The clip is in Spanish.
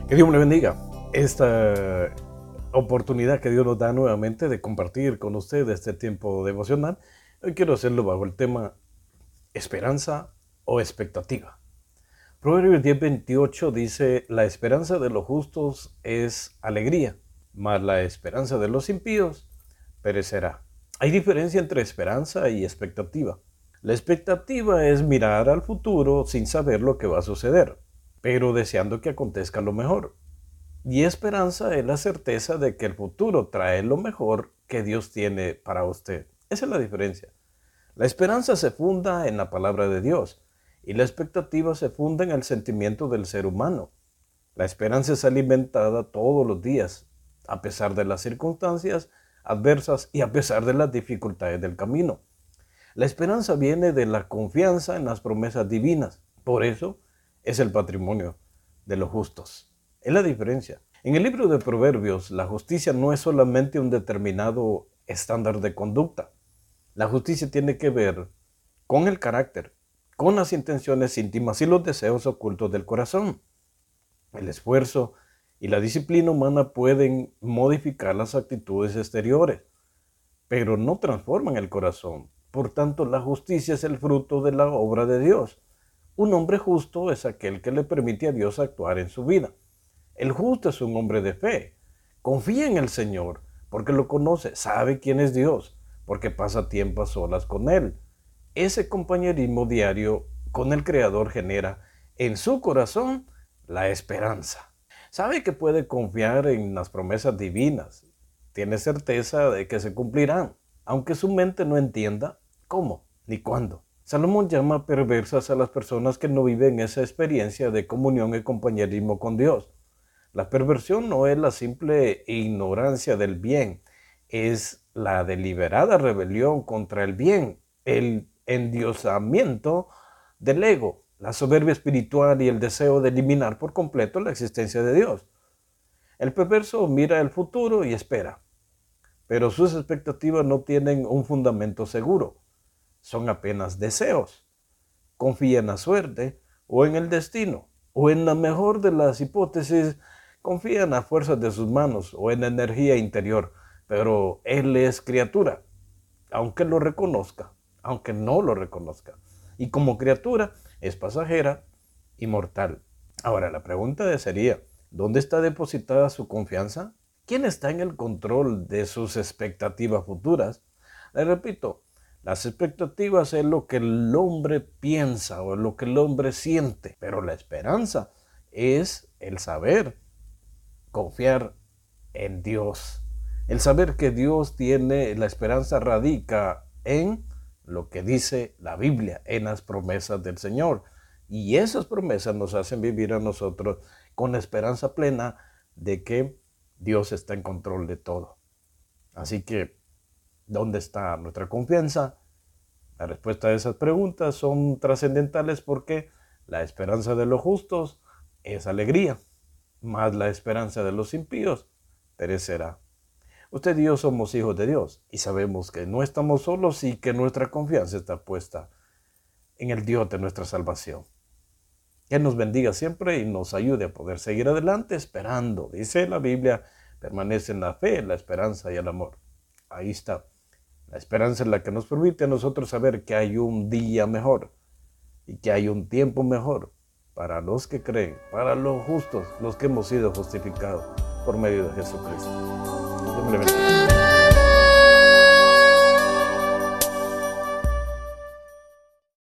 Que Dios me le bendiga. Esta oportunidad que Dios nos da nuevamente de compartir con ustedes este tiempo devocional, hoy quiero hacerlo bajo el tema esperanza o expectativa. Proverbios 10:28 dice: la esperanza de los justos es alegría, mas la esperanza de los impíos perecerá. Hay diferencia entre esperanza y expectativa. La expectativa es mirar al futuro sin saber lo que va a suceder, pero deseando que acontezca lo mejor. Y esperanza es la certeza de que el futuro trae lo mejor que Dios tiene para usted. Esa es la diferencia. La esperanza se funda en la palabra de Dios y la expectativa se funda en el sentimiento del ser humano. La esperanza es alimentada todos los días, a pesar de las circunstancias adversas y a pesar de las dificultades del camino. La esperanza viene de la confianza en las promesas divinas. Por eso es el patrimonio de los justos. Es la diferencia. En el libro de Proverbios, la justicia no es solamente un determinado estándar de conducta. La justicia tiene que ver con el carácter, con las intenciones íntimas y los deseos ocultos del corazón. El esfuerzo y la disciplina humana pueden modificar las actitudes exteriores, pero no transforman el corazón. Por tanto, la justicia es el fruto de la obra de Dios. Un hombre justo es aquel que le permite a Dios actuar en su vida. El justo es un hombre de fe. Confía en el Señor porque lo conoce, sabe quién es Dios, porque pasa tiempo a solas con Él. Ese compañerismo diario con el Creador genera en su corazón la esperanza. Sabe que puede confiar en las promesas divinas. Tiene certeza de que se cumplirán, aunque su mente no entienda cómo ni cuándo. Salomón llama perversas a las personas que no viven esa experiencia de comunión y compañerismo con Dios. La perversión no es la simple ignorancia del bien, es la deliberada rebelión contra el bien, el endiosamiento del ego, la soberbia espiritual y el deseo de eliminar por completo la existencia de Dios. El perverso mira el futuro y espera, pero sus expectativas no tienen un fundamento seguro, son apenas deseos. Confía en la suerte o en el destino, o en la mejor de las hipótesis, confía en las fuerzas de sus manos o en la energía interior, pero él es criatura, aunque lo reconozca, aunque no lo reconozca. Y como criatura es pasajera y mortal. Ahora la pregunta sería, ¿dónde está depositada su confianza? ¿Quién está en el control de sus expectativas futuras? Le repito, las expectativas es lo que el hombre piensa o lo que el hombre siente, pero la esperanza es el saber confiar en Dios. El saber que Dios tiene la esperanza radica en lo que dice la Biblia, en las promesas del Señor. Y esas promesas nos hacen vivir a nosotros con la esperanza plena de que Dios está en control de todo. Así que, ¿dónde está nuestra confianza? La respuesta a esas preguntas son trascendentales porque la esperanza de los justos es alegría, mas la esperanza de los impíos perecerá. Usted y yo somos hijos de Dios y sabemos que no estamos solos y que nuestra confianza está puesta en el Dios de nuestra salvación. Que nos bendiga siempre y nos ayude a poder seguir adelante esperando. Dice la Biblia, permanece en la fe, la esperanza y el amor. Ahí está. La esperanza es la que nos permite a nosotros saber que hay un día mejor y que hay un tiempo mejor para los que creen, para los justos, los que hemos sido justificados por medio de Jesucristo. Dios me le bendiga.